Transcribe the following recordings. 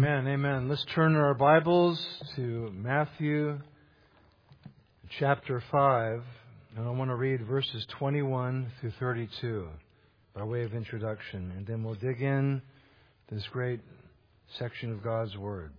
Amen, amen. Let's turn our Bibles to Matthew chapter 5, and I want to read verses 21 through 32 by way of introduction, and then we'll dig in this great section of God's Word.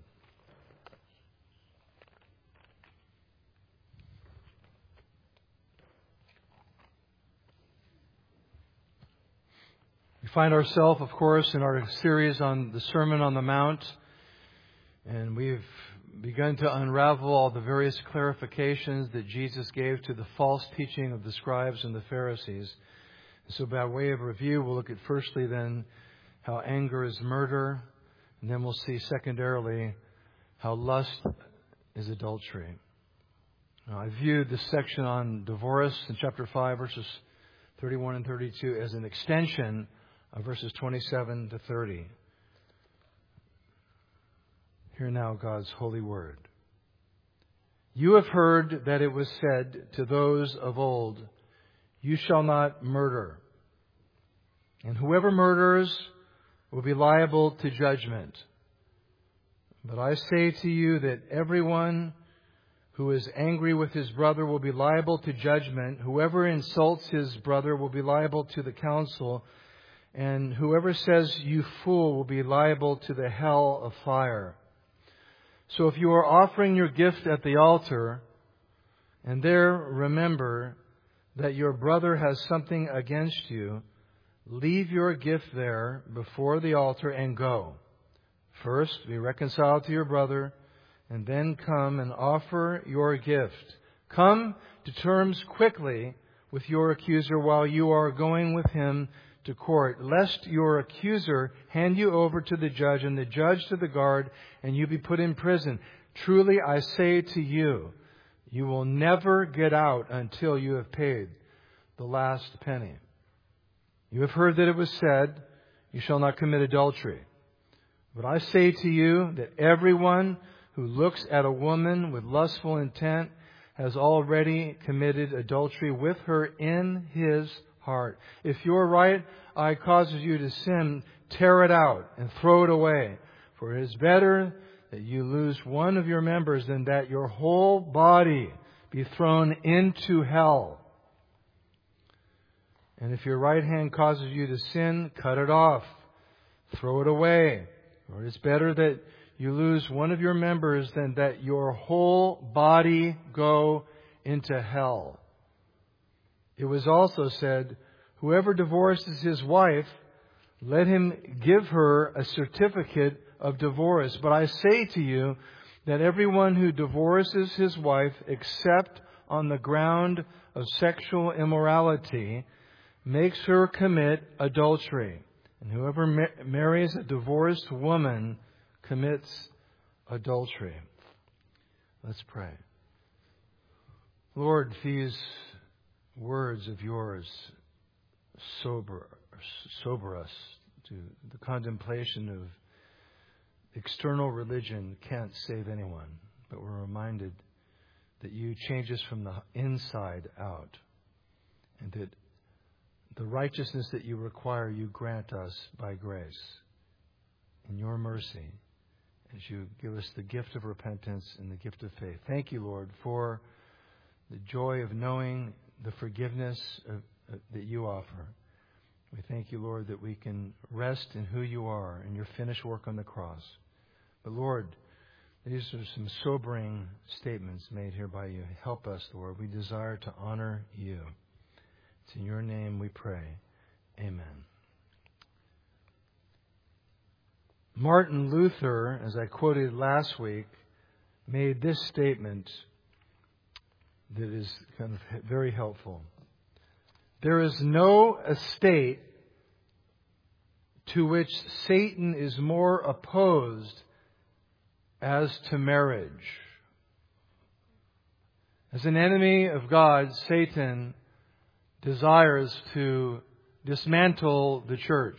We find ourselves, of course, in our series on the Sermon on the Mount, and we've begun to unravel all the various clarifications that Jesus gave to the false teaching of the scribes and the Pharisees. So by way of review, we'll look at firstly then how anger is murder, and then we'll see secondarily how lust is adultery. Now, I viewed this section on divorce in chapter 5, verses 31 and 32 as an extension of verses 27 to 30. Hear now God's holy word. You have heard that it was said to those of old, you shall not murder. And whoever murders will be liable to judgment. But I say to you that everyone who is angry with his brother will be liable to judgment. Whoever insults his brother will be liable to the council. And whoever says, you fool, will be liable to the hell of fire. So if you are offering your gift at the altar, and there remember that your brother has something against you, leave your gift there before the altar and go. First, be reconciled to your brother, and then come and offer your gift. Come to terms quickly with your accuser while you are going with him to court, lest your accuser hand you over to the judge and the judge to the guard, and you be put in prison. Truly I say to you, you will never get out until you have paid the last penny. You have heard that it was said, you shall not commit adultery. But I say to you that everyone who looks at a woman with lustful intent has already committed adultery with her in his heart. If your right eye causes you to sin, tear it out and throw it away. For it is better that you lose one of your members than that your whole body be thrown into hell. And if your right hand causes you to sin, cut it off, throw it away. For it is better that you lose one of your members than that your whole body go into hell. It was also said, whoever divorces his wife, let him give her a certificate of divorce. But I say to you that everyone who divorces his wife, except on the ground of sexual immorality, makes her commit adultery. And whoever marries a divorced woman commits adultery. Let's pray. Lord, these words of yours sober us to the contemplation of external religion can't save anyone, but we're reminded that you change us from the inside out, and that the righteousness that you require you grant us by grace in your mercy as you give us the gift of repentance and the gift of faith. Thank you, Lord, for the joy of knowing the forgiveness that you offer. We thank you, Lord, that we can rest in who you are and your finished work on the cross. But Lord, these are some sobering statements made here by you. Help us, Lord. We desire to honor you. It's in your name we pray. Amen. Martin Luther, as I quoted last week, made this statement that is kind of very helpful. There is no estate to which Satan is more opposed as to marriage. As an enemy of God, Satan desires to dismantle the church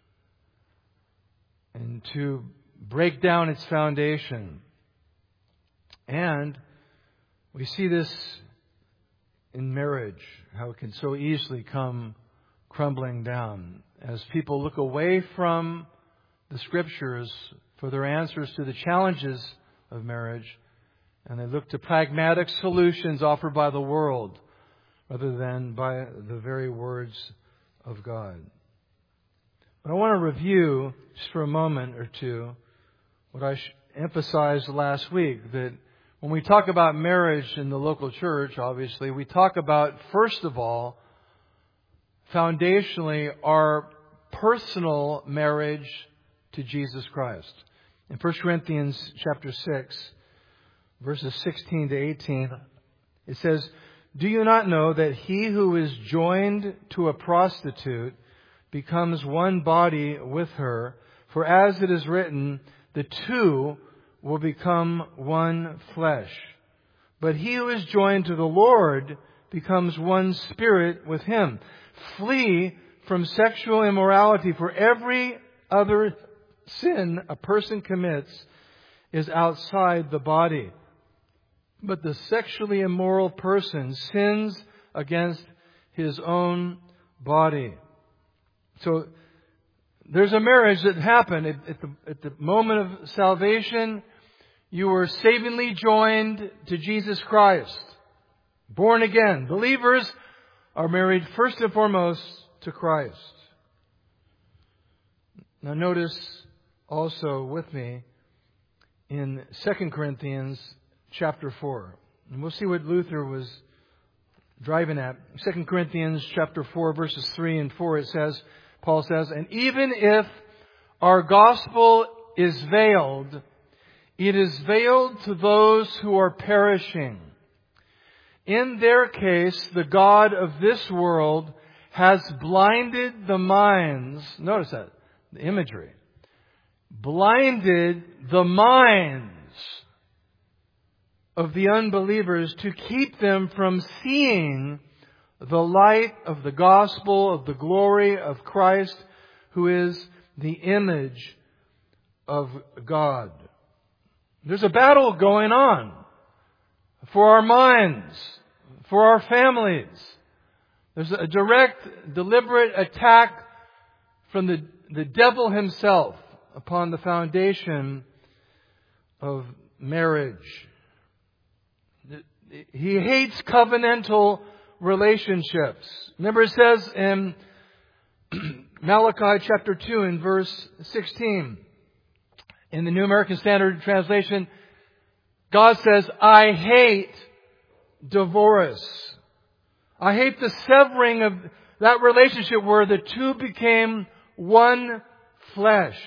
and to break down its foundation. And we see this in marriage, how it can so easily come crumbling down as people look away from the Scriptures for their answers to the challenges of marriage, and they look to pragmatic solutions offered by the world rather than by the very words of God. But I want to review, just for a moment or two, what I emphasized last week, that when we talk about marriage in the local church, obviously, we talk about, first of all, foundationally, our personal marriage to Jesus Christ. In 1 Corinthians chapter 6, verses 16 to 18, it says, "Do you not know that he who is joined to a prostitute becomes one body with her? For as it is written, the two will become one flesh. But he who is joined to the Lord becomes one spirit with Him. Flee from sexual immorality, for every other sin a person commits is outside the body. But the sexually immoral person sins against his own body." So there's a marriage that happened at the moment of salvation. You were savingly joined to Jesus Christ, born again. Believers are married first and foremost to Christ. Now notice also with me in 2 Corinthians chapter 4. And we'll see what Luther was driving at. 2 Corinthians chapter 4, verses 3 and 4, it says, Paul says, "And even if our gospel is veiled, it is veiled to those who are perishing. In their case, the God of this world has blinded the minds," notice that, the imagery, "blinded the minds of the unbelievers to keep them from seeing the light of the gospel of the glory of Christ, who is the image of God." There's a battle going on for our minds, for our families. There's a direct, deliberate attack from the devil himself upon the foundation of marriage. He hates covenantal relationships. Remember, it says in Malachi chapter 2 and verse 16, in the New American Standard Translation, God says, "I hate divorce." I hate the severing of that relationship where the two became one flesh.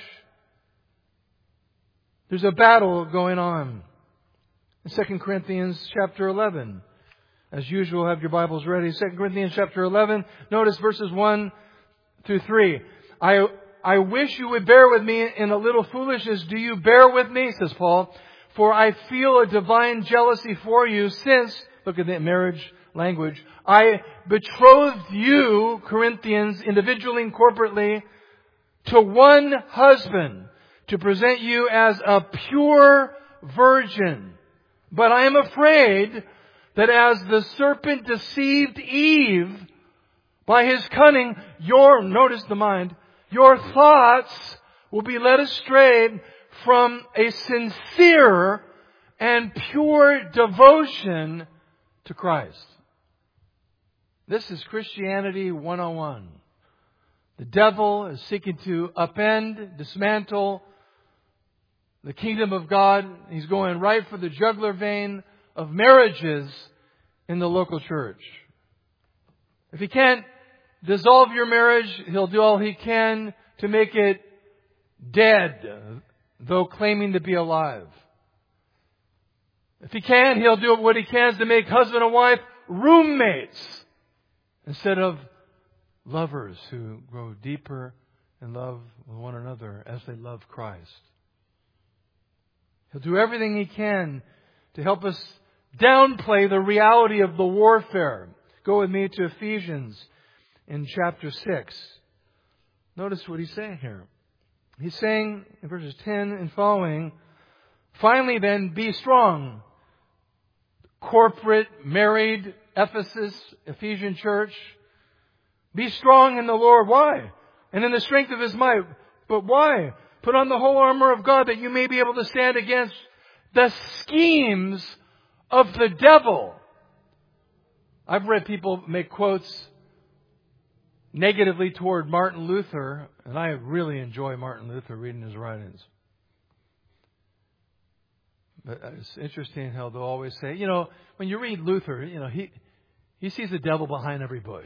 There's a battle going on. In 2 Corinthians chapter 11. As usual, have your Bibles ready. 2 Corinthians chapter 11. Notice verses 1 through 3. I wish you would bear with me in a little foolishness. Do you bear with me, says Paul, for I feel a divine jealousy for you since, look at the marriage language, I betrothed you, Corinthians, individually and corporately, to one husband to present you as a pure virgin. But I am afraid that as the serpent deceived Eve by his cunning, notice the mind, your thoughts will be led astray from a sincere and pure devotion to Christ. This is Christianity 101. The devil is seeking to upend, dismantle the kingdom of God. He's going right for the jugular vein of marriages in the local church. If he can't dissolve your marriage, he'll do all he can to make it dead, though claiming to be alive. If he can, he'll do what he can to make husband and wife roommates instead of lovers who grow deeper in love with one another as they love Christ. He'll do everything he can to help us downplay the reality of the warfare. Go with me to Ephesians in chapter 6. Notice what he's saying here. He's saying in verses 10 and following, "Finally then, be strong." Corporate, married, Ephesus, Ephesian church. Be strong in the Lord. Why? And in the strength of His might. But why? Put on the whole armor of God that you may be able to stand against the schemes of the devil. I've read people make quotes negatively toward Martin Luther, and I really enjoy Martin Luther, reading his writings. But it's interesting how they'll always say, when you read Luther, he sees the devil behind every bush.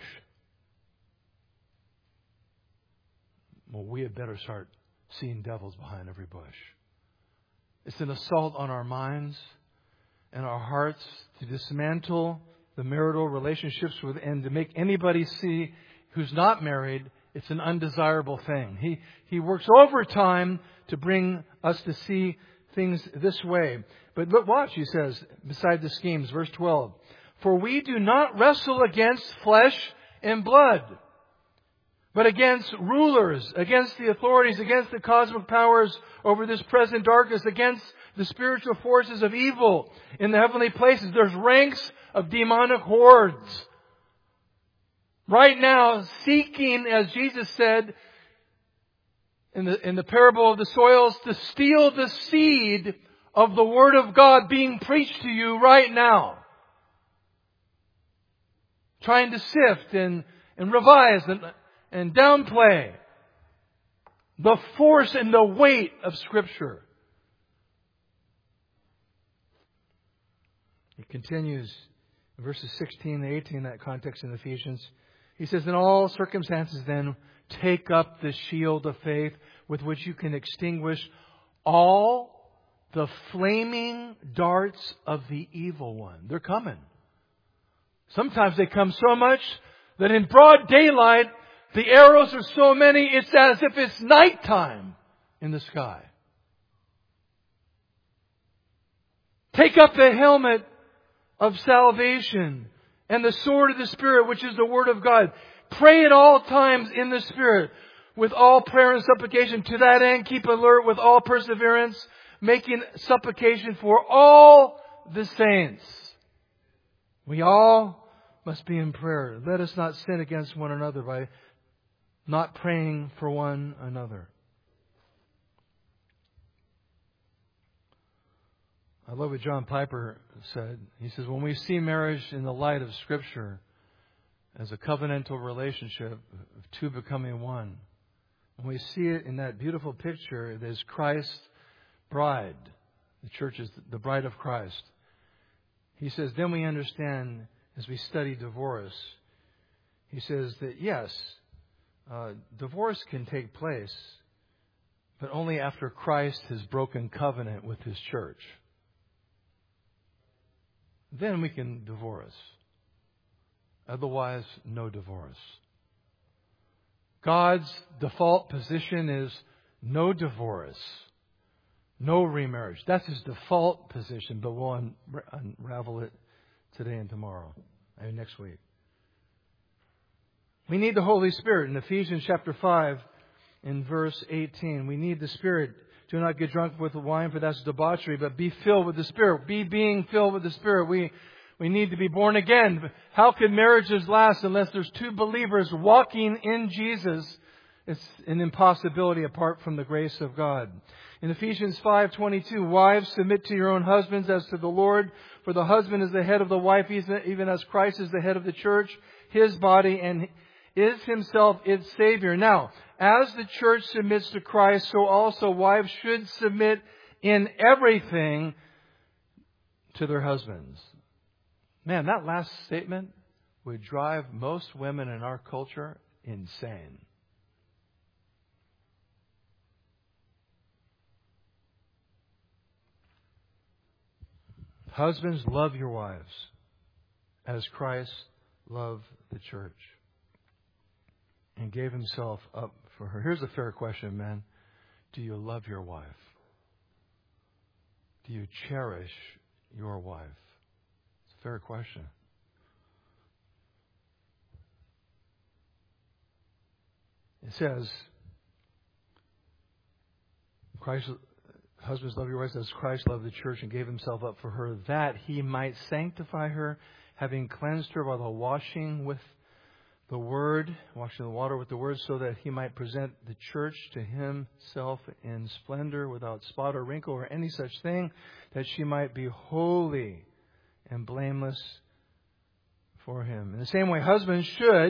Well, we had better start seeing devils behind every bush. It's an assault on our minds and our hearts to dismantle the marital relationships and to make anybody see who's not married, it's an undesirable thing. He works overtime to bring us to see things this way. But look, watch, he says, beside the schemes, verse 12. For we do not wrestle against flesh and blood, but against rulers, against the authorities, against the cosmic powers over this present darkness, against the spiritual forces of evil in the heavenly places. There's ranks of demonic hordes right now seeking, as Jesus said in the parable of the soils, to steal the seed of the Word of God being preached to you right now. Trying to sift and revise and downplay the force and the weight of Scripture. He continues in verses 16 and 18, that context in Ephesians. He says, in all circumstances then, take up the shield of faith with which you can extinguish all the flaming darts of the evil one. They're coming. Sometimes they come so much that in broad daylight, the arrows are so many, it's as if it's nighttime in the sky. Take up the helmet of salvation and the sword of the Spirit, which is the Word of God. Pray at all times in the Spirit with all prayer and supplication. To that end, keep alert with all perseverance, making supplication for all the saints. We all must be in prayer. Let us not sin against one another by not praying for one another. I love what John Piper said. He says, when we see marriage in the light of Scripture as a covenantal relationship of two becoming one, when we see it in that beautiful picture, there's Christ's bride. The church is the bride of Christ. He says, then we understand as we study divorce. He says that yes, divorce can take place, but only after Christ has broken covenant with His church. Then we can divorce. Otherwise, no divorce. God's default position is no divorce, no remarriage. That's His default position, but we'll unravel it today and tomorrow, and next week. We need the Holy Spirit. In Ephesians chapter 5, in verse 18, we need the Spirit. Do not get drunk with wine, for that's debauchery, but be filled with the Spirit. Being filled with the Spirit. We need to be born again. How can marriages last unless there's two believers walking in Jesus? It's an impossibility apart from the grace of God. In Ephesians 5:22, wives, submit to your own husbands as to the Lord, for the husband is the head of the wife, even as Christ is the head of the church, His body, and is Himself its Savior. Now, as the church submits to Christ, so also wives should submit in everything to their husbands. Man, that last statement would drive most women in our culture insane. Husbands, love your wives as Christ loved the church and gave Himself up for her. Here's a fair question, man. Do you love your wife? Do you cherish your wife? It's a fair question. It says, husbands, love your wives as Christ loved the church and gave Himself up for her, that He might sanctify her, having cleansed her by the washing with the Word, washing the water with the Word, so that He might present the church to Himself in splendor, without spot or wrinkle or any such thing, that she might be holy and blameless for Him. In the same way, husbands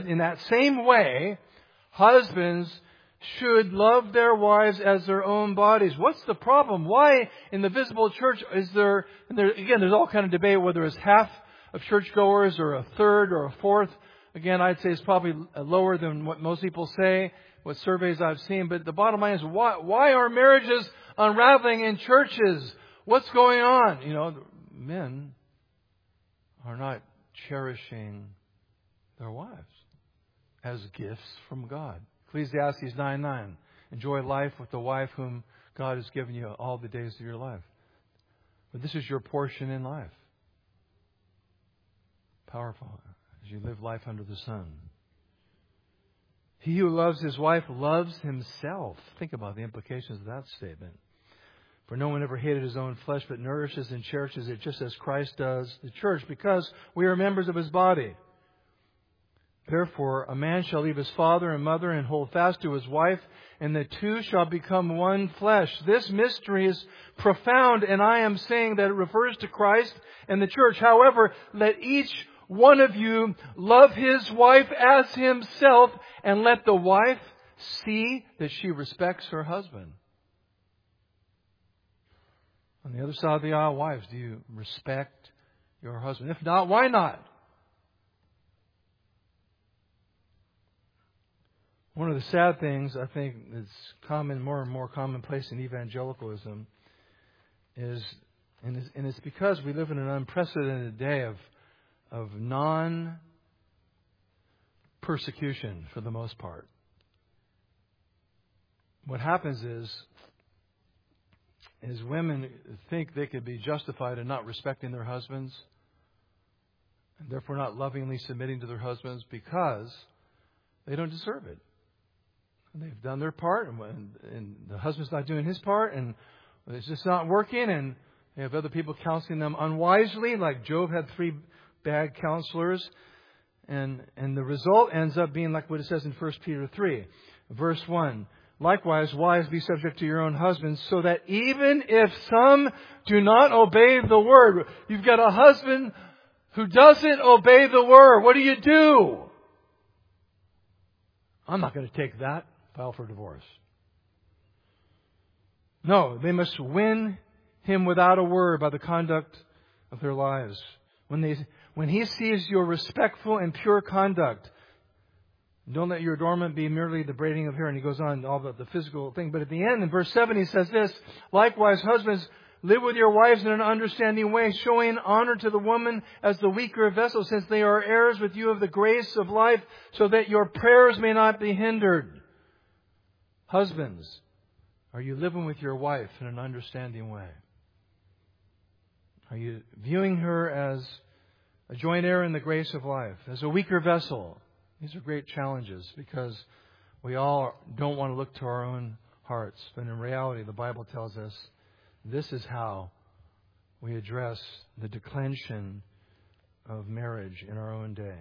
should love their wives as their own bodies. What's the problem? Why in the visible church is there, again, there's all kind of debate whether it's half of churchgoers or a third or a fourth. Again, I'd say it's probably lower than what most people say, what surveys I've seen. But the bottom line is, why are marriages unraveling in churches? What's going on? Men are not cherishing their wives as gifts from God. Ecclesiastes 9:9. Enjoy life with the wife whom God has given you all the days of your life. But this is your portion in life. Powerful as you live life under the sun. He who loves his wife loves himself. Think about the implications of that statement. For no one ever hated his own flesh, but nourishes and cherishes it just as Christ does the church, because we are members of His body. Therefore, a man shall leave his father and mother and hold fast to his wife, and the two shall become one flesh. This mystery is profound, and I am saying that it refers to Christ and the church. However, let each one of you love his wife as himself, and let the wife see that she respects her husband. On the other side of the aisle, wives, do you respect your husband? If not, why not? One of the sad things I think that's more and more commonplace in evangelicalism is, and it's because we live in an unprecedented day of non-persecution for the most part. What happens is women think they could be justified in not respecting their husbands, and therefore not lovingly submitting to their husbands, because they don't deserve it. They've done their part, and the husband's not doing his part, and it's just not working, and they have other people counseling them unwisely, like Job had 3 bad counselors, and the result ends up being like what it says in 1 Peter 3, verse 1. Likewise, wives, be subject to your own husbands, so that even if some do not obey the word, you've got a husband who doesn't obey the word. What do? I'm not going to take that. File for divorce. No, they must win him without a word by the conduct of their lives. When he sees your respectful and pure conduct, don't let your adornment be merely the braiding of hair. And he goes on all about the physical thing. But at the end, in verse 7, he says this: likewise, husbands, live with your wives in an understanding way, showing honor to the woman as the weaker vessel, since they are heirs with you of the grace of life, so that your prayers may not be hindered. Husbands, are you living with your wife in an understanding way? Are you viewing her as a joint heir in the grace of life, as a weaker vessel? These are great challenges, because we all don't want to look to our own hearts. But in reality, the Bible tells us this is how we address the declension of marriage in our own day.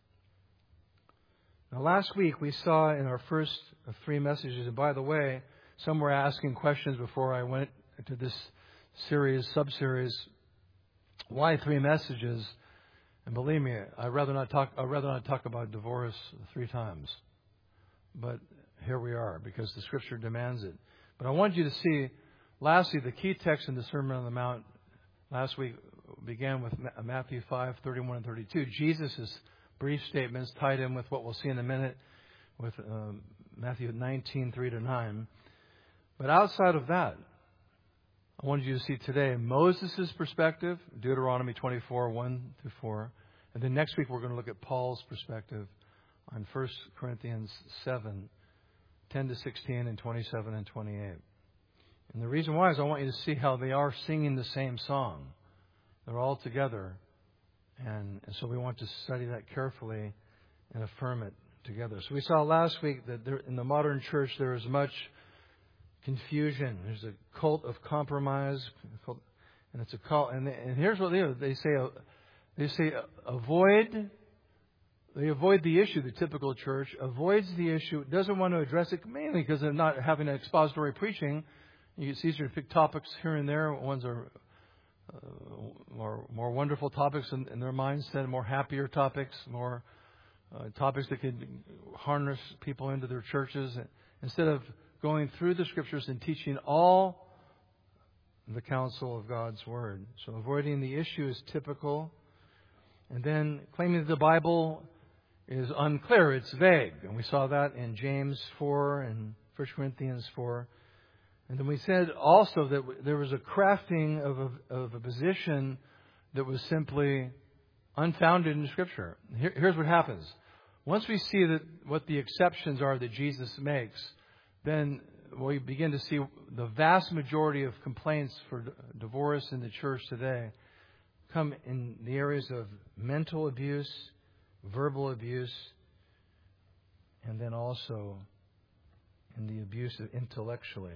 Now, last week we saw in our first of 3 messages, and by the way, some were asking questions before I went to this sub-series, why 3 messages? And believe me, I'd rather not talk about divorce 3 times. But here we are, because the Scripture demands it. But I want you to see, lastly, the key text in the Sermon on the Mount last week began with Matthew 5:31 and 32. Jesus' brief statements tied in with what we'll see in a minute with Matthew 19:3-9. But outside of that, I wanted you to see today Moses' perspective, Deuteronomy 24:1-4. And then next week we're going to look at Paul's perspective on 1 Corinthians 7:10-16 and 27 and 28. And the reason why is I want you to see how they are singing the same song. They're all together. And so we want to study that carefully and affirm it together. So we saw last week that in the modern church there is much confusion. There's a cult of compromise, and it's a cult. And here's what they do: they say avoid they avoid the issue. The typical church avoids the issue, doesn't want to address it, mainly because they're not having expository preaching. It's easier to pick topics here and there. Ones are more wonderful topics in their mindset, more happier topics, more topics that could harness people into their churches. Instead of going through the Scriptures and teaching all the counsel of God's Word. So avoiding the issue is typical. And then claiming that the Bible is unclear, it's vague. And we saw that in James 4 and 1 Corinthians 4. And then we said also that there was a crafting of a position that was simply unfounded in Scripture. Here's what happens. Once we see that what the exceptions are that Jesus makes, then we begin to see the vast majority of complaints for divorce in the church today come in the areas of mental abuse, verbal abuse, and then also in the abuse of intellectually.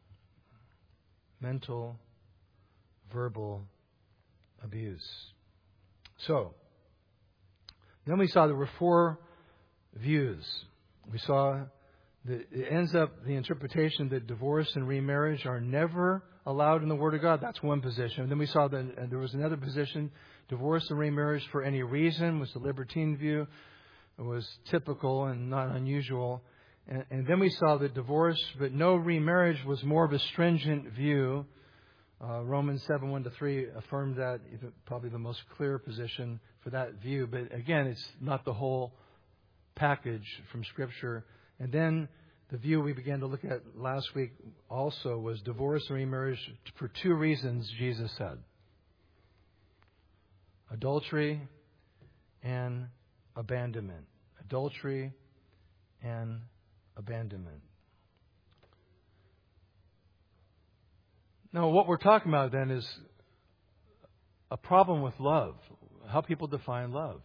Mental, verbal abuse. So, then we saw there were four views. We saw that it ends up the interpretation that divorce and remarriage are never allowed in the Word of God. That's one position. And then we saw that there was another position, divorce and remarriage for any reason was the libertine view. It was typical and not unusual. And then we saw that divorce but no remarriage was more of a stringent view. Romans 7:1-3 affirmed that, probably the most clear position for that view. But again, it's not the whole package from Scripture. And then the view we began to look at last week also was divorce and remarriage for two reasons, Jesus said. Adultery and abandonment. Adultery and abandonment. Now, what we're talking about then is a problem with love. How people define love.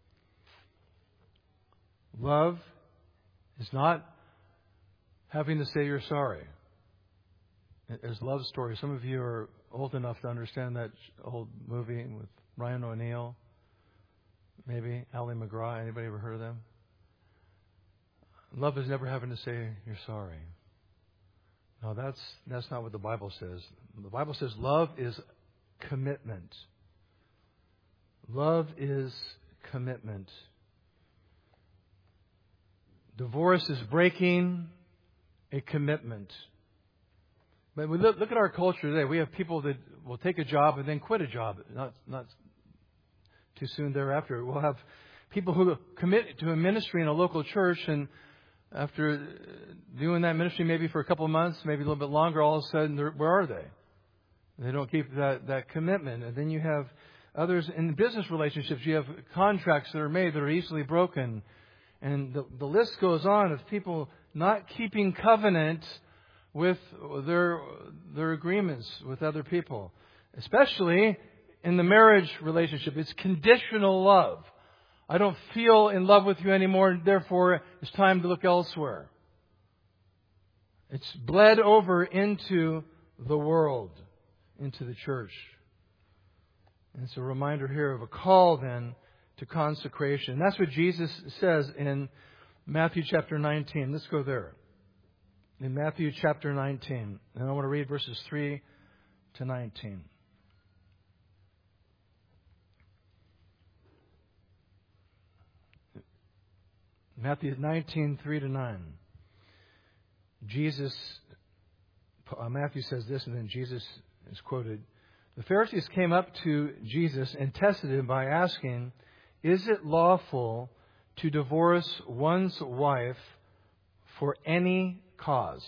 Love is not having to say you're sorry. There's love stories. Some of you are old enough to understand that old movie with Ryan O'Neal. Maybe Ally McGraw. Anybody ever heard of them? Love is never having to say you're sorry. No, that's not what the Bible says. The Bible says love is commitment. Love is commitment. Divorce is breaking a commitment. But we look at our culture today. We have people that will take a job and then quit a job, not too soon thereafter. We'll have people who commit to a ministry in a local church, and after doing that ministry maybe for a couple of months, maybe a little bit longer, all of a sudden, where are they? They don't keep that commitment. And then you have others in business relationships. You have contracts that are made that are easily broken. And the list goes on of people not keeping covenant with their agreements with other people. Especially in the marriage relationship. It's conditional love. I don't feel in love with you anymore, therefore it's time to look elsewhere. It's bled over into the world, into the church. And it's a reminder here of a call then to consecration. And that's what Jesus says in Matthew chapter 19. Let's go there. In Matthew chapter 19. And I want to read verses 3 to 19. Matthew 19, 3 to 9. Matthew says this, and then Jesus is quoted. The Pharisees came up to Jesus and tested him by asking, "Is it lawful to divorce one's wife for any cause?"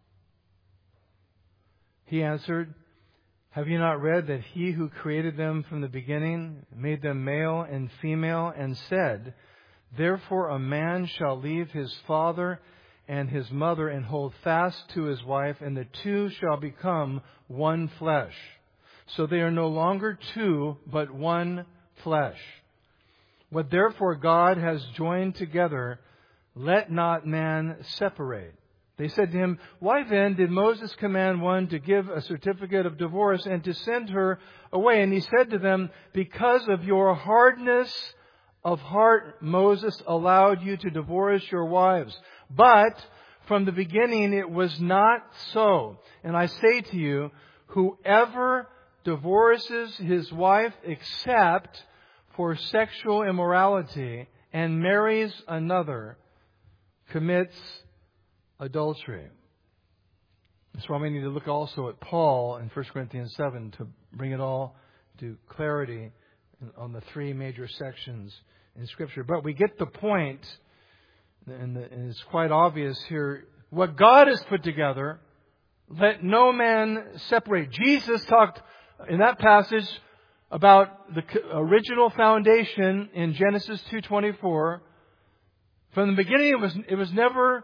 He answered, "Have you not read that he who created them from the beginning made them male and female and said, 'Therefore a man shall leave his father and his mother and hold fast to his wife, and the two shall become one flesh. So they are no longer two, but one flesh. What therefore God has joined together, let not man separate.' They said to him, 'Why then did Moses command one to give a certificate of divorce and to send her away?' And he said to them, 'Because of your hardness of heart Moses allowed you to divorce your wives. But from the beginning it was not so. And I say to you, whoever divorces his wife except for sexual immorality and marries another commits adultery. That's why we need to look also at Paul in 1 Corinthians 7 to bring it all to clarity on the three major sections in Scripture. But we get the point, and it's quite obvious here. What God has put together, let no man separate. Jesus talked in that passage about the original foundation in Genesis 2:24. From the beginning, it was never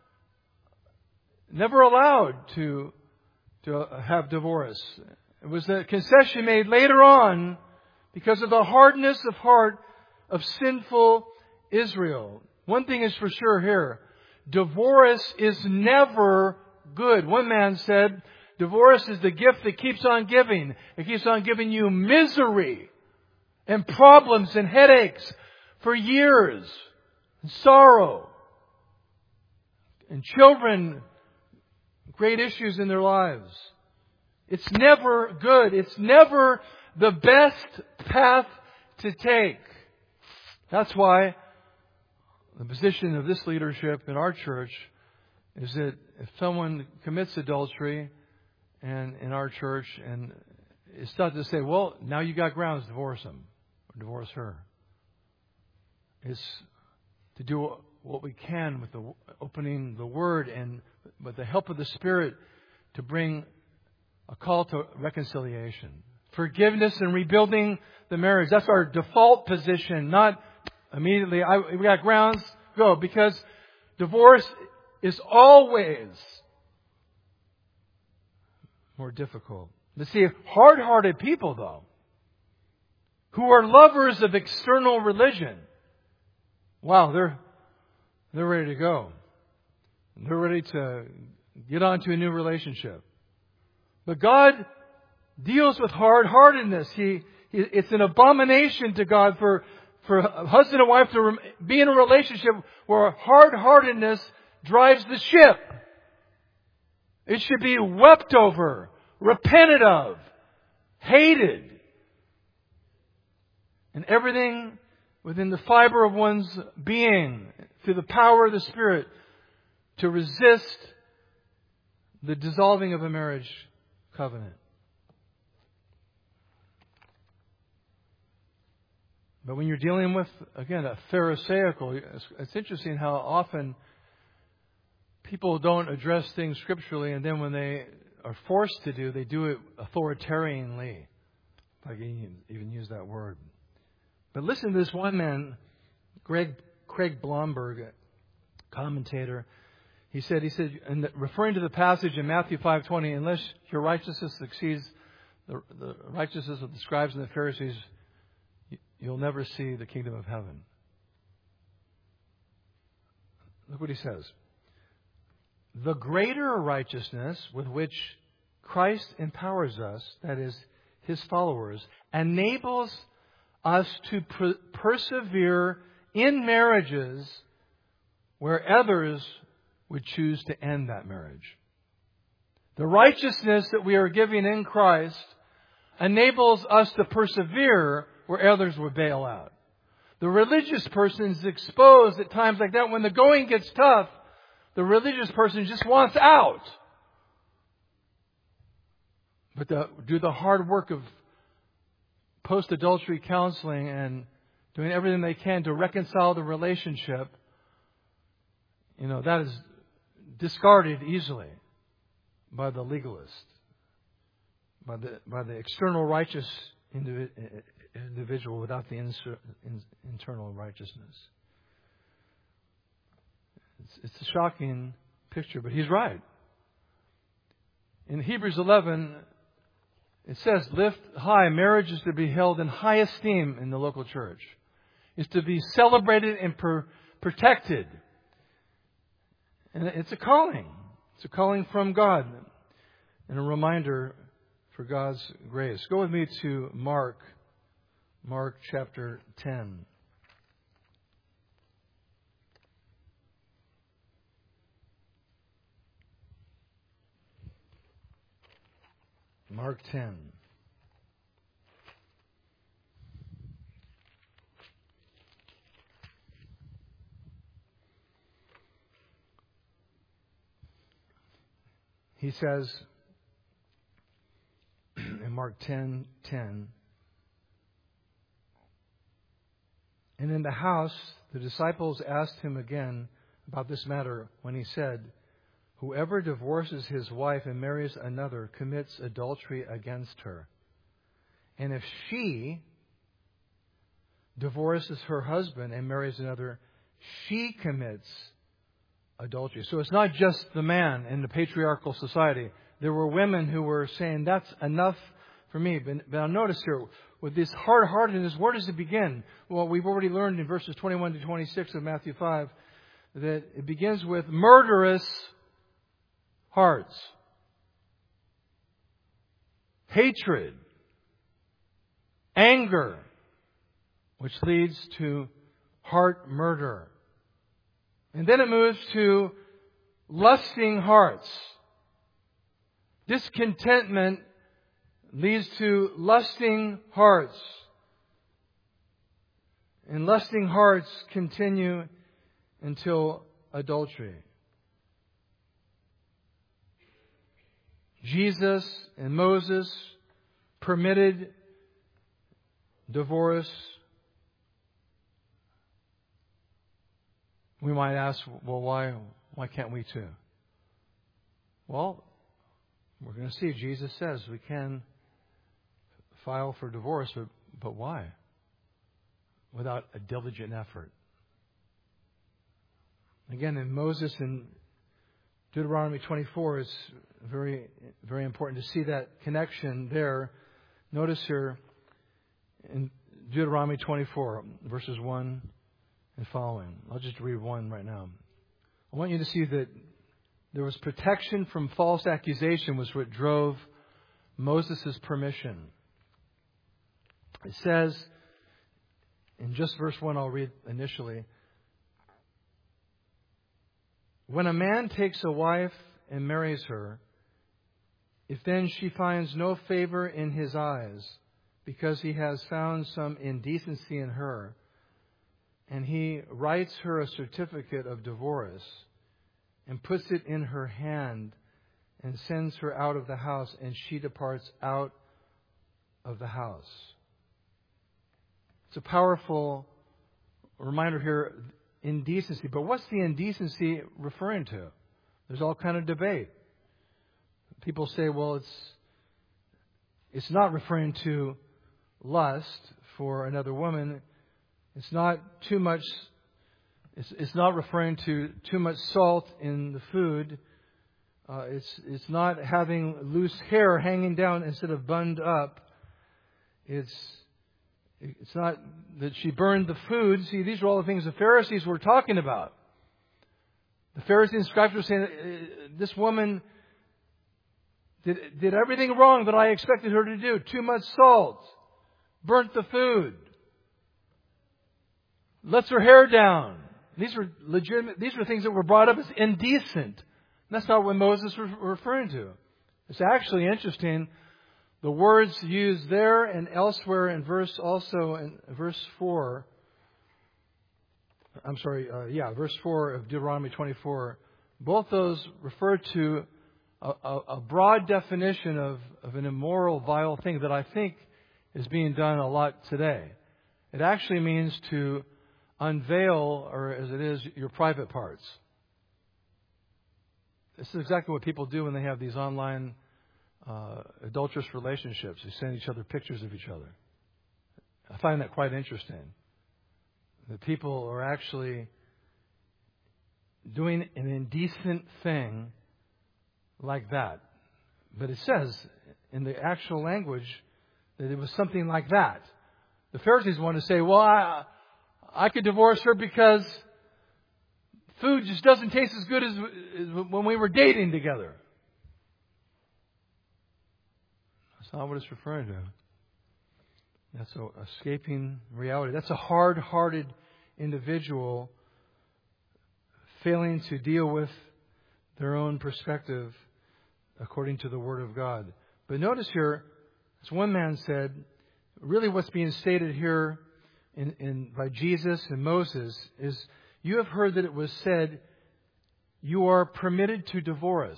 allowed to have divorce. It was a concession made later on because of the hardness of heart of sinful Israel. One thing is for sure here. Divorce is never good. One man said, divorce is the gift that keeps on giving. It keeps on giving you misery and problems and headaches for years. And sorrow. And children, great issues in their lives. It's never good. It's never the best path to take. That's why the position of this leadership in our church is that if someone commits adultery and in our church, and it's not to say, well, now you got grounds to divorce him or divorce her. It's to do what we can with opening the Word and with the help of the Spirit to bring a call to reconciliation. Forgiveness and rebuilding the marriage. That's our default position, not immediately, we got grounds, go. Because divorce is always more difficult. But see, hard-hearted people, though, who are lovers of external religion, wow, they're ready to go. They're ready to get on to a new relationship. But God deals with hard-heartedness. It's an abomination to God for a husband and wife to be in a relationship where hard-heartedness drives the ship. It should be wept over, repented of, hated. And everything within the fiber of one's being, through the power of the Spirit, to resist the dissolving of a marriage covenant. But when you're dealing with, again, a Pharisaical, it's interesting how often people don't address things scripturally, and then when they are forced to do, they do it authoritarianly. If I can even use that word. But listen to this one man, Craig Blomberg, commentator. He said, and referring to the passage in Matthew 5:20, unless your righteousness exceeds the righteousness of the scribes and the Pharisees, you'll never see the kingdom of heaven. Look what he says. The greater righteousness with which Christ empowers us, that is, His followers, enables us to persevere in marriages where others would choose to end that marriage. The righteousness that we are giving in Christ enables us to persevere where others would bail out. The religious person is exposed at times like that. When the going gets tough, the religious person just wants out. But do the hard work of post-adultery counseling and doing everything they can to reconcile the relationship, that is discarded easily by the legalist, by the external righteous individual without the internal righteousness. It's a shocking picture, but he's right. In Hebrews 11, it says, lift high. Marriage is to be held in high esteem in the local church. It's to be celebrated and protected. And it's a calling. It's a calling from God. And a reminder for God's grace. Go with me to Mark chapter 10. Mark 10. He says in Mark 10:10, and in the house the disciples asked him again about this matter when he said, whoever divorces his wife and marries another commits adultery against her. And if she divorces her husband and marries another, she commits adultery. So it's not just the man in the patriarchal society. There were women who were saying, that's enough for me. But now notice here, with this hard-heartedness, where does it begin? Well, we've already learned in verses 21 to 26 of Matthew 5 that it begins with murderous hearts. Hatred. Anger. Which leads to heart murder. And then it moves to lusting hearts. Discontentment leads to lusting hearts. And lusting hearts continue until adultery. Jesus and Moses permitted divorce. We might ask, well, why can't we too? Well, we're going to see. Jesus says we can file for divorce, but why? Without a diligent effort. Again, in Moses in Deuteronomy 24, it's very, very important to see that connection there. Notice here in Deuteronomy 24, verses 1 and following. I'll just read one right now. I want you to see that there was protection from false accusation was what drove Moses' permission. It says, in just verse 1 I'll read initially, when a man takes a wife and marries her, if then she finds no favor in his eyes, because he has found some indecency in her, and he writes her a certificate of divorce and puts it in her hand and sends her out of the house, and she departs out of the house. It's a powerful reminder here, indecency. But what's the indecency referring to? There's all kind of debate. People say, well, it's not referring to lust for another woman. It's not too much. It's not referring to too much salt in the food. It's not having loose hair hanging down instead of bunned up. It's not that she burned the food. See, these are all the things the Pharisees were talking about. The Pharisees and scribes were saying, this woman did everything wrong that I expected her to do. Too much salt. Burnt the food. Lets her hair down. These were legitimate. These were things that were brought up as indecent. That's not what Moses was referring to. It's actually interesting. The words used there and elsewhere in verse 4. Verse 4 of Deuteronomy 24. Both those refer to a broad definition of an immoral, vile thing that I think is being done a lot today. It actually means to unveil, or as it is, your private parts. This is exactly what people do when they have these online adulterous relationships. They send each other pictures of each other. I find that quite interesting. That people are actually doing an indecent thing like that. But it says in the actual language that it was something like that. The Pharisees want to say, well, I could divorce her because food just doesn't taste as good as when we were dating together. That's not what it's referring to. That's escaping reality. That's a hard-hearted individual failing to deal with their own perspective according to the Word of God. But notice here, as one man said, really what's being stated here by Jesus and Moses is, you have heard that it was said, you are permitted to divorce.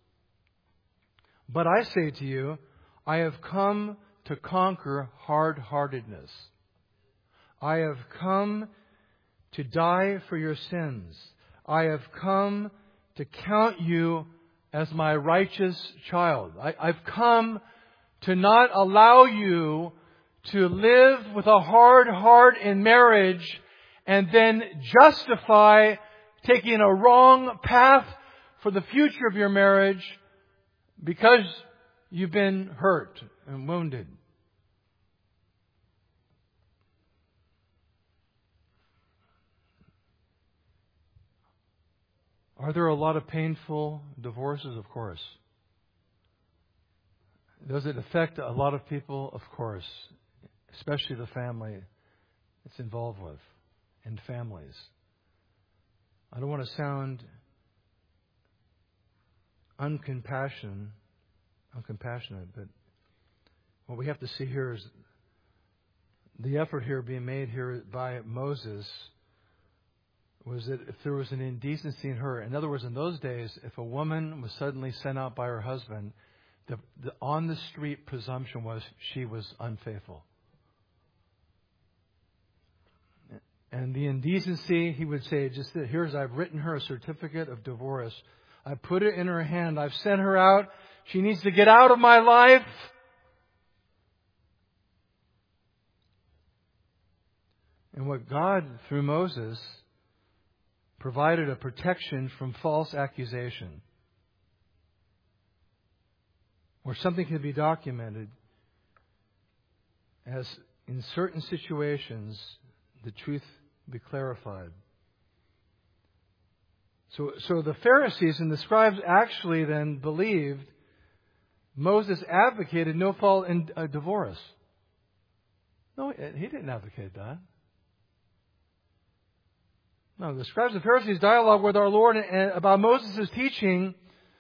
But I say to you, I have come to conquer hard-heartedness. I have come to die for your sins. I have come to count you as my righteous child. I've come to not allow you to live with a hard heart in marriage and then justify taking a wrong path for the future of your marriage because you've been hurt and wounded. Are there a lot of painful divorces? Of course. Does it affect a lot of people? Of course. Especially the family it's involved with and families. I don't want to sound uncompassionate, but what we have to see here is the effort here being made here by Moses was that if there was an indecency in her, in other words, in those days, if a woman was suddenly sent out by her husband, the on the street presumption was she was unfaithful. And the indecency, he would say, just here's, I've written her a certificate of divorce. I put it in her hand. I've sent her out. She needs to get out of my life. And what God, through Moses, provided a protection from false accusation, where something can be documented as in certain situations the truth be clarified. So the Pharisees and the scribes actually then believed Moses advocated no fault in a divorce. No, he didn't advocate that. No, the scribes and Pharisees' dialogue with our Lord about Moses' teaching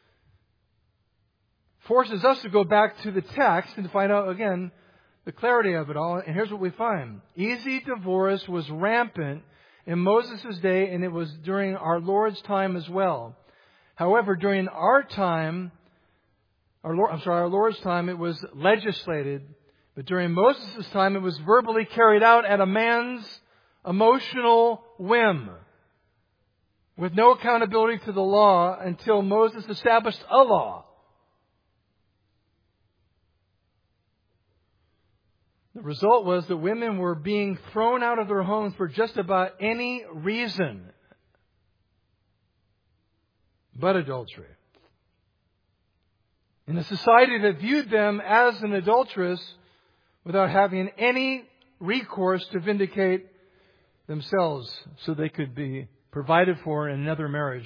forces us to go back to the text and to find out, again, the clarity of it all. And here's what we find. Easy divorce was rampant in Moses' day, and it was during our Lord's time as well. However, during our time, our Lord's time, it was legislated. But during Moses' time, it was verbally carried out at a man's emotional whim, with no accountability to the law until Moses established a law. The result was that women were being thrown out of their homes for just about any reason but adultery. In a society that viewed them as an adulteress without having any recourse to vindicate themselves so they could be provided for in another marriage.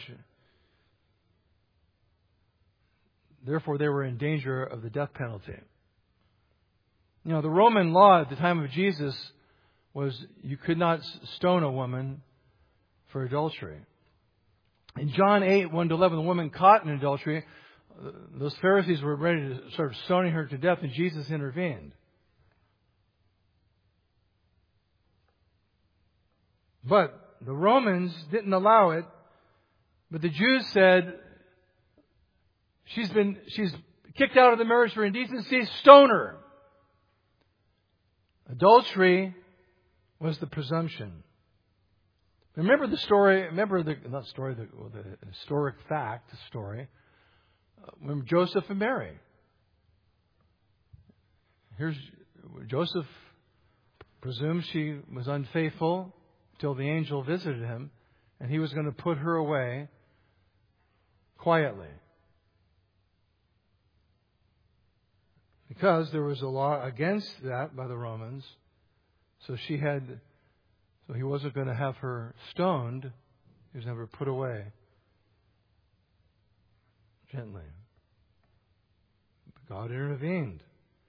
Therefore, they were in danger of the death penalty. You know, the Roman law at the time of Jesus was you could not stone a woman for adultery. In John 8, 1-11, the woman caught in adultery, those Pharisees were ready to sort of stoning her to death, and Jesus intervened. But the Romans didn't allow it, but the Jews said, she's kicked out of the marriage for indecency, stone her. Adultery was the presumption. Remember the story, the historic fact story. Remember Joseph and Mary. Joseph presumed she was unfaithful till the angel visited him, and he was going to put her away quietly. Because there was a law against that by the Romans, so he wasn't going to have her stoned, he was going to have her put away gently. But God intervened.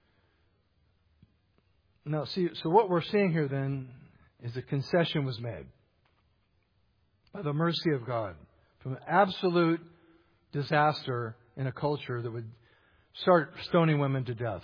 Now, see, so what we're seeing here then is a concession was made by the mercy of God from absolute disaster in a culture that would start stoning women to death.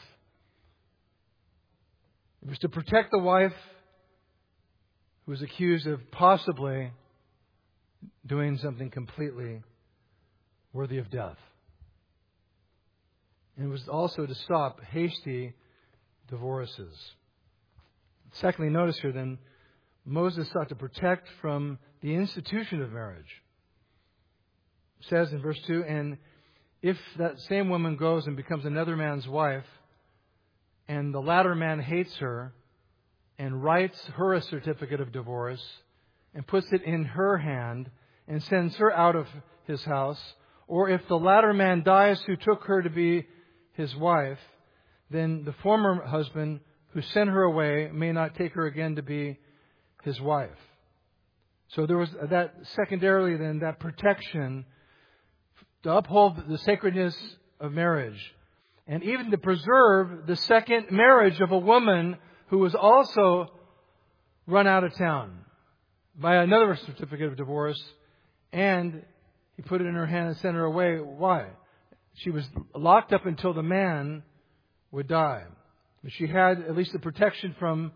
It was to protect the wife who was accused of possibly doing something completely worthy of death. And it was also to stop hasty divorces. Secondly, notice here then, Moses sought to protect from the institution of marriage. It says in verse 2, and if that same woman goes and becomes another man's wife, and the latter man hates her, and writes her a certificate of divorce, and puts it in her hand, and sends her out of his house, or if the latter man dies who took her to be his wife, then the former husband who sent her away may not take her again to be his wife. So there was that, secondarily then, that protection to uphold the sacredness of marriage, and even to preserve the second marriage of a woman who was also run out of town by another certificate of divorce, and he put it in her hand and sent her away. Why? She was locked up until the man would die. But she had at least the protection from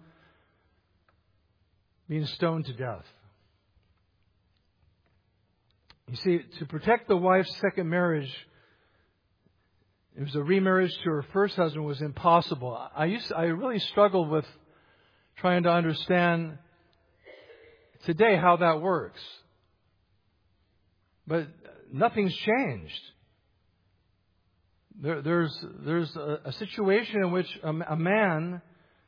being stoned to death. You see, to protect the wife's second marriage, it was a remarriage to her first husband, was impossible. I really struggled with trying to understand today how that works. But nothing's changed. There's a situation in which a man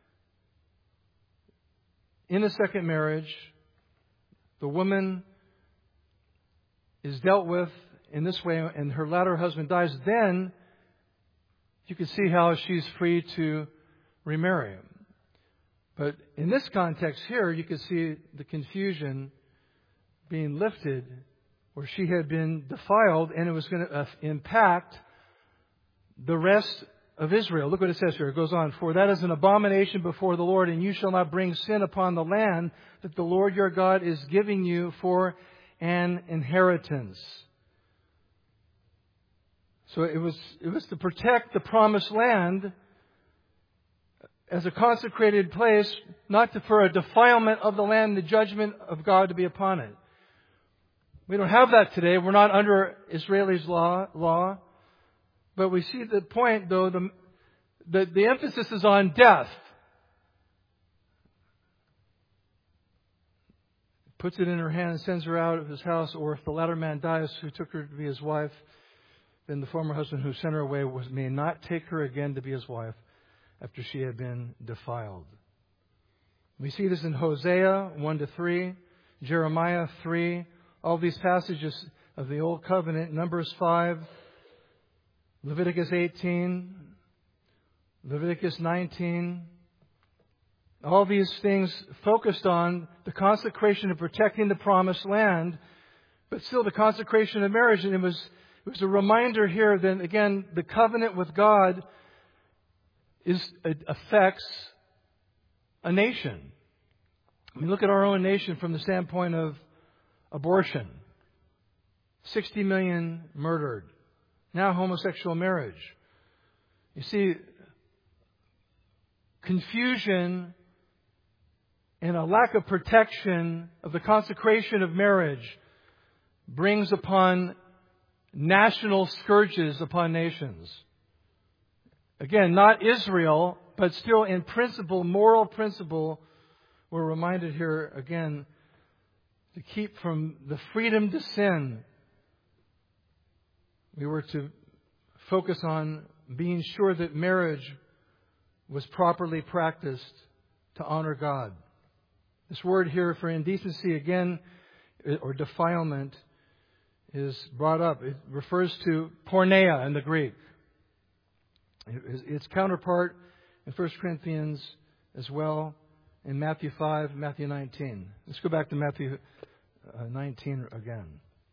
in a second marriage, the woman is dealt with in this way, and her latter husband dies, then you can see how she's free to remarry him. But in this context here, you can see the confusion being lifted, where she had been defiled, and it was going to impact the rest of Israel. Look what it says here. It goes on. For that is an abomination before the Lord, and you shall not bring sin upon the land that the Lord your God is giving you for an inheritance. So it was to protect the promised land as a consecrated place, not for a defilement of the land, the judgment of God to be upon it. We don't have that today. We're not under Israelis' law. But we see the point, though, the emphasis is on death. Puts it in her hand and sends her out of his house, or if the latter man dies who took her to be his wife, then the former husband who sent her away may not take her again to be his wife after she had been defiled. We see this in Hosea 1-3, Jeremiah 3, all these passages of the Old Covenant, Numbers 5, Leviticus 18, Leviticus 19. All these things focused on the consecration of protecting the promised land, but still the consecration of marriage. And it was a reminder here that, again, the covenant with God affects a nation. I mean, look at our own nation from the standpoint of abortion. 60 million murdered. Now homosexual marriage. You see, confusion and a lack of protection of the consecration of marriage brings upon national scourges upon nations. Again, not Israel, but still in principle, moral principle, we're reminded here again to keep from the freedom to sin. We were to focus on being sure that marriage was properly practiced to honor God. This word here for indecency, again, or defilement, is brought up. It refers to porneia in the Greek. Its counterpart in 1 Corinthians as well, in Matthew 5, Matthew 19. Let's go back to Matthew 19 again.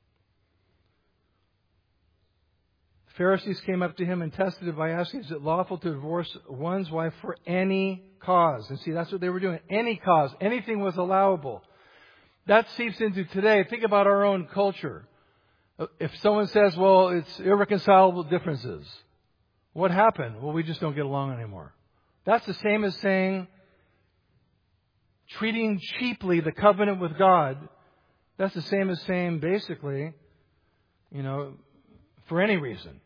Pharisees came up to him and tested it by asking, is it lawful to divorce one's wife for any cause? And see, that's what they were doing. Any cause. Anything was allowable. That seeps into today. Think about our own culture. If someone says, well, it's irreconcilable differences. What happened? Well, we just don't get along anymore. That's the same as saying treating cheaply the covenant with God. That's the same as saying basically, for any reason.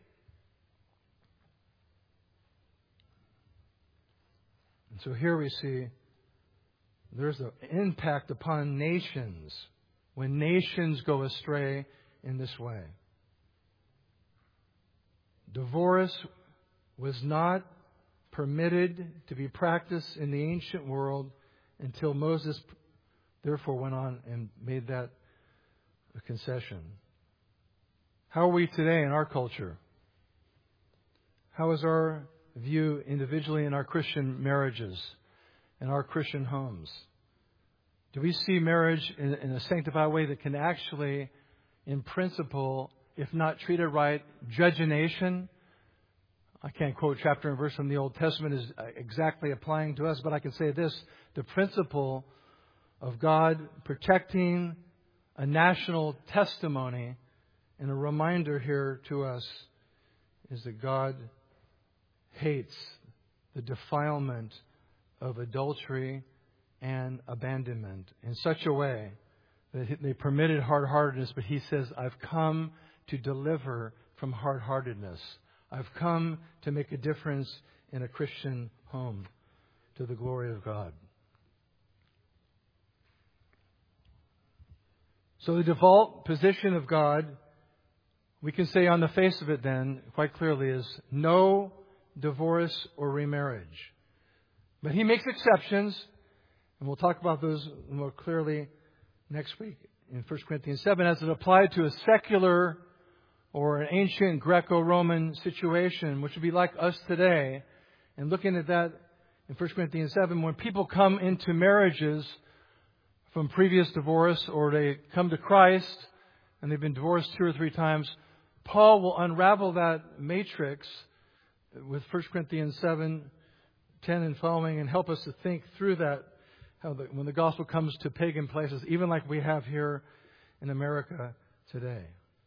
And so here we see there's an impact upon nations when nations go astray in this way. Divorce was not permitted to be practiced in the ancient world until Moses therefore went on and made that a concession. How are we today in our culture? How is our view individually in our Christian marriages, in our Christian homes? Do we see marriage in a sanctified way that can actually, in principle, if not treated right, judge a nation? I can't quote chapter and verse from the Old Testament is exactly applying to us, but I can say this: the principle of God protecting a national testimony and a reminder here to us is that God hates the defilement of adultery and abandonment in such a way that they permitted hard-heartedness, but He says, I've come to deliver from hard-heartedness. I've come to make a difference in a Christian home to the glory of God. So the default position of God, we can say on the face of it then, quite clearly, is no divorce or remarriage. But He makes exceptions, and we'll talk about those more clearly next week in 1 Corinthians 7 as it applied to a secular or an ancient Greco-Roman situation, which would be like us today. And looking at that in 1 Corinthians 7, when people come into marriages from previous divorce or they come to Christ and they've been divorced 2 or 3 times, Paul will unravel that matrix with 1 Corinthians 7, 10 and following and help us to think through that, when the gospel comes to pagan places, even like we have here in America today.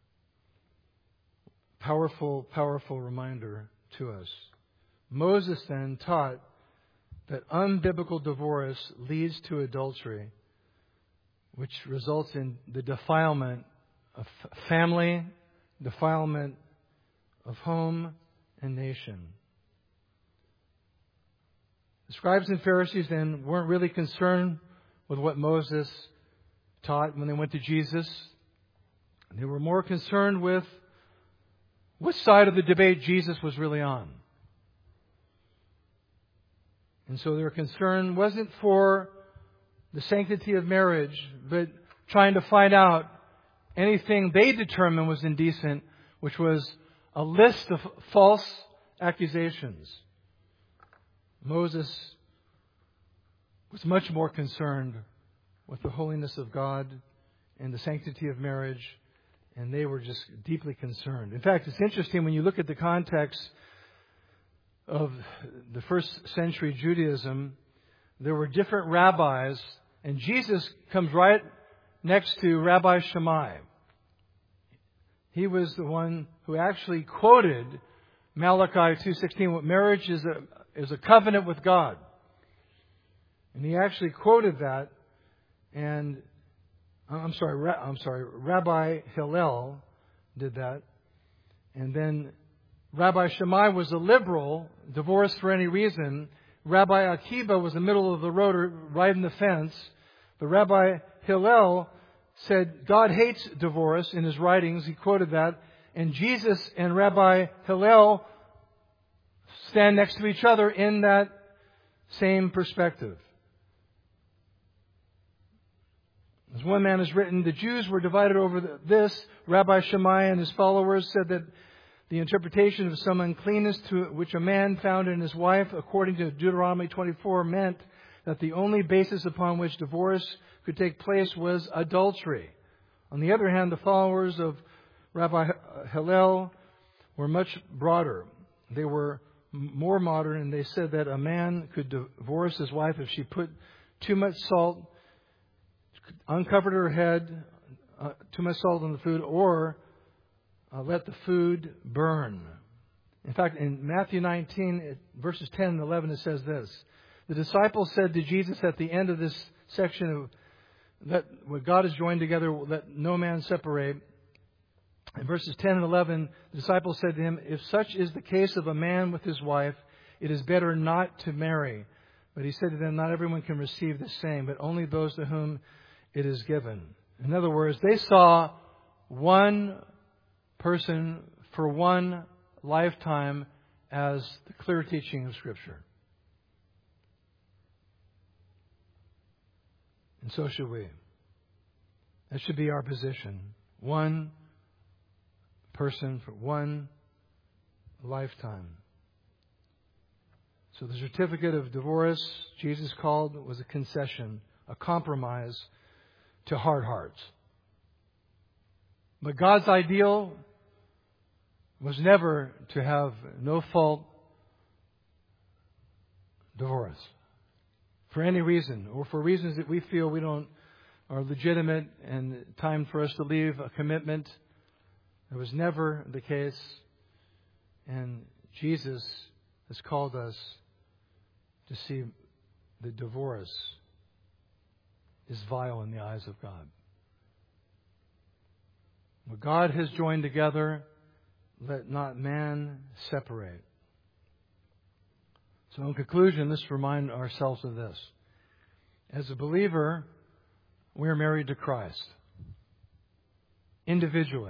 Powerful, powerful reminder to us. Moses then taught that unbiblical divorce leads to adultery, which results in the defilement of family, defilement of home and nation. The scribes and Pharisees then weren't really concerned with what Moses taught when they went to Jesus. They were more concerned with which side of the debate Jesus was really on. And so their concern wasn't for the sanctity of marriage, but trying to find out anything they determined was indecent, which was a list of false accusations. Moses was much more concerned with the holiness of God and the sanctity of marriage, and they were just deeply concerned. In fact, it's interesting when you look at the context of the first century Judaism, there were different rabbis, and Jesus comes right next to Rabbi Shammai. He was the one who actually quoted Malachi 2:16, what marriage is a covenant with God. And he actually quoted that, and Rabbi Hillel did that. And then Rabbi Shammai was a liberal, divorced for any reason. Rabbi Akiva was the middle of the road, riding the fence. But Rabbi Hillel said God hates divorce in his writings. He quoted that. And Jesus and Rabbi Hillel stand next to each other in that same perspective. As one man has written, the Jews were divided over this. Rabbi Shammai and his followers said that the interpretation of some uncleanness to which a man found in his wife, according to Deuteronomy 24, meant that the only basis upon which divorce could take place was adultery. On the other hand, the followers of Rabbi Hillel were much broader. They were more modern, and they said that a man could divorce his wife if she put too much salt, uncovered her head, too much salt on the food, or let the food burn. In fact, in Matthew 19, verses 10 and 11, it says this. The disciples said to Jesus at the end of this section of that what God has joined together, let no man separate. In verses 10 and 11, the disciples said to him, if such is the case of a man with his wife, it is better not to marry. But he said to them, not everyone can receive the same, but only those to whom it is given. In other words, they saw one person for one lifetime as the clear teaching of Scripture. And so should we. That should be our position. One person for one lifetime. So the certificate of divorce Jesus called was a concession, a compromise to hard hearts. But God's ideal was never to have no-fault divorce. For any reason, or for reasons that we feel are legitimate and time for us to leave a commitment. It was never the case. And Jesus has called us to see that divorce is vile in the eyes of God. What God has joined together, let not man separate. So in conclusion, let's remind ourselves of this. As a believer, we are married to Christ. Individually.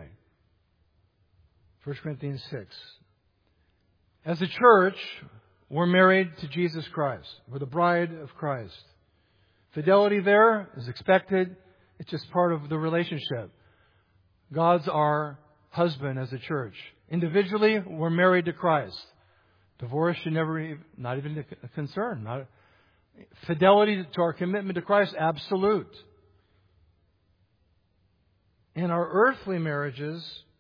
1 Corinthians 6. As a church, we're married to Jesus Christ. We're the bride of Christ. Fidelity there is expected. It's just part of the relationship. God's our husband as a church. Individually, we're married to Christ. Divorce should never, not even a concern. Fidelity to our commitment to Christ, absolute. In our earthly marriages,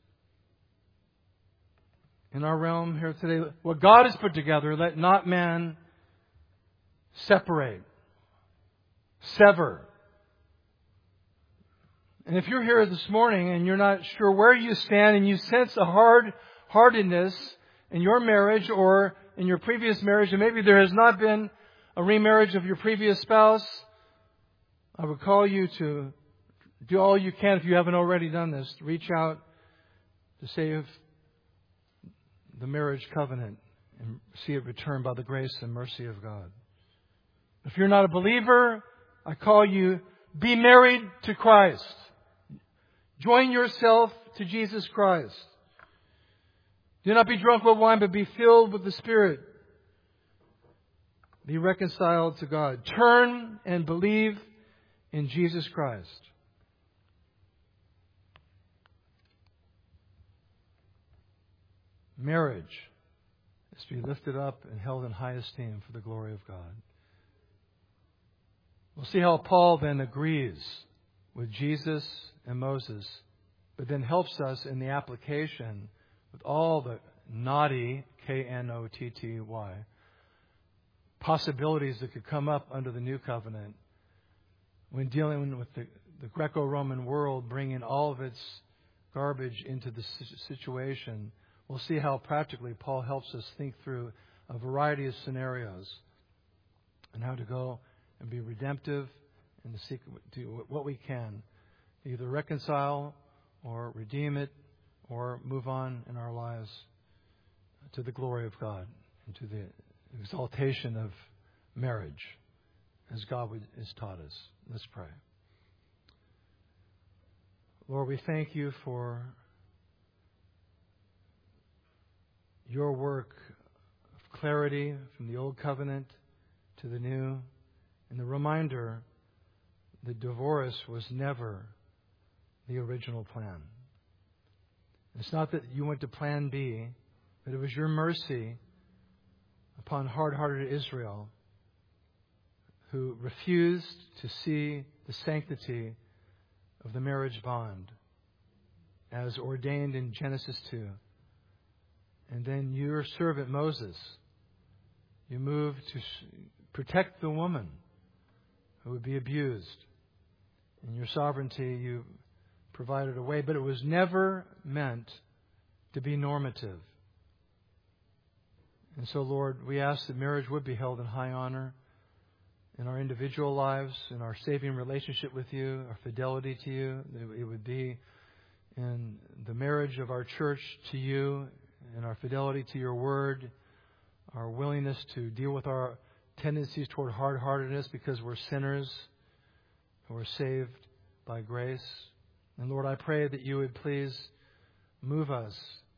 in our realm here today, what God has put together, let not man separate, sever. And if you're here this morning and you're not sure where you stand and you sense a hard-heartedness in your marriage or in your previous marriage, and maybe there has not been a remarriage of your previous spouse, I would call you to do all you can, if you haven't already done this, to reach out to save the marriage covenant and see it returned by the grace and mercy of God. If you're not a believer, I call you, be married to Christ. Join yourself to Jesus Christ. Do not be drunk with wine, but be filled with the Spirit. Be reconciled to God. Turn and believe in Jesus Christ. Marriage is to be lifted up and held in high esteem for the glory of God. We'll see how Paul then agrees with Jesus and Moses, but then helps us in the application with all the knotty, K-N-O-T-T-Y, possibilities that could come up under the new covenant when dealing with the Greco-Roman world, bringing all of its garbage into the situation. We'll see how practically Paul helps us think through a variety of scenarios and how to go and be redemptive and to seek to do what we can, either reconcile or redeem it or move on in our lives to the glory of God and to the exaltation of marriage as God has taught us. Let's pray. Lord, we thank you for your work of clarity from the old covenant to the new, and the reminder that divorce was never the original plan. It's not that you went to plan B, but it was your mercy upon hard-hearted Israel who refused to see the sanctity of the marriage bond as ordained in Genesis 2. And then your servant Moses, you moved to protect the woman who would be abused. In your sovereignty, you provided a way, but it was never meant to be normative. And so, Lord, we ask that marriage would be held in high honor in our individual lives, in our saving relationship with you, our fidelity to you, that it would be in the marriage of our church to you, and our fidelity to your word, our willingness to deal with our tendencies toward hard-heartedness because we're sinners who are saved by grace. And Lord, I pray that you would please move us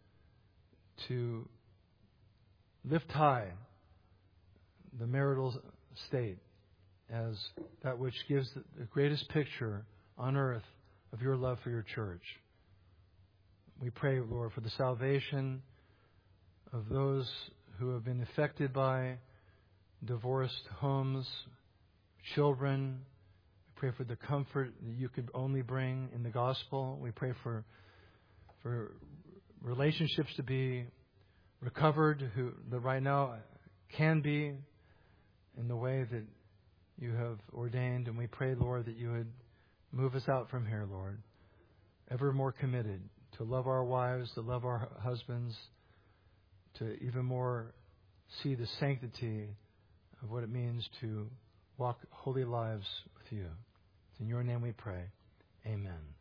to lift high the marital state as that which gives the greatest picture on earth of your love for your church. We pray, Lord, for the salvation of those who have been affected by divorced homes, children. We pray for the comfort that you could only bring in the gospel. We pray for relationships to be recovered that right now can be in the way that you have ordained. And we pray, Lord, that you would move us out from here, Lord, ever more committed to love our wives, to love our husbands, to even more see the sanctity of what it means to walk holy lives with you. It's in your name we pray. Amen.